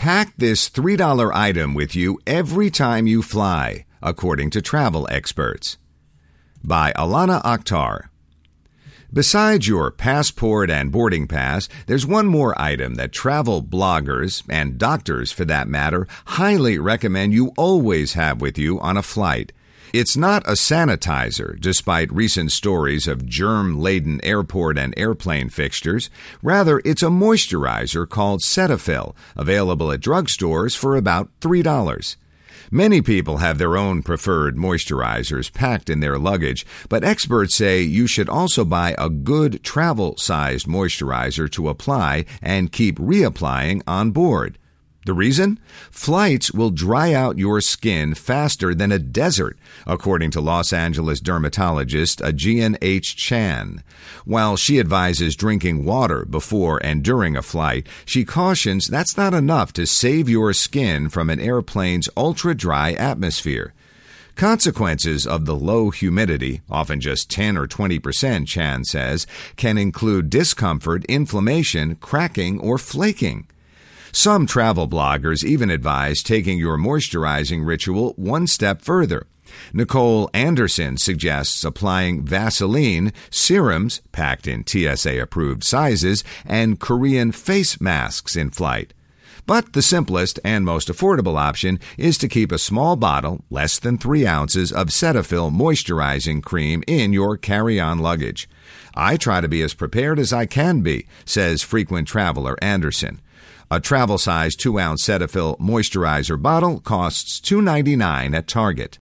Pack this $3 item with you every time you fly, according to travel experts. By Alana Akhtar. Besides your passport and boarding pass, there's one more item that travel bloggers, and doctors for that matter, highly recommend you always have with you on a flight. It's not a sanitizer, despite recent stories of germ-laden airport and airplane fixtures. Rather, it's a moisturizer called Cetaphil, available at drugstores for about $3. Many people have their own preferred moisturizers packed in their luggage, but experts say you should also buy a good travel-sized moisturizer to apply and keep reapplying on board. The reason? Flights will dry out your skin faster than a desert, according to Los Angeles dermatologist Aegean H. Chan. While she advises drinking water before and during a flight, she cautions that's not enough to save your skin from an airplane's ultra-dry atmosphere. Consequences of the low humidity, often just 10 or 20%, Chan says, can include discomfort, inflammation, cracking, or flaking. Some travel bloggers even advise taking your moisturizing ritual one step further. Nicole Anderson suggests applying Vaseline, serums, packed in TSA-approved sizes, and Korean face masks in flight. But the simplest and most affordable option is to keep a small bottle, less than 3 ounces, of Cetaphil moisturizing cream in your carry-on luggage. I try to be as prepared as I can be, says frequent traveler Anderson. A travel-size 2-ounce Cetaphil moisturizer bottle costs $2.99 at Target.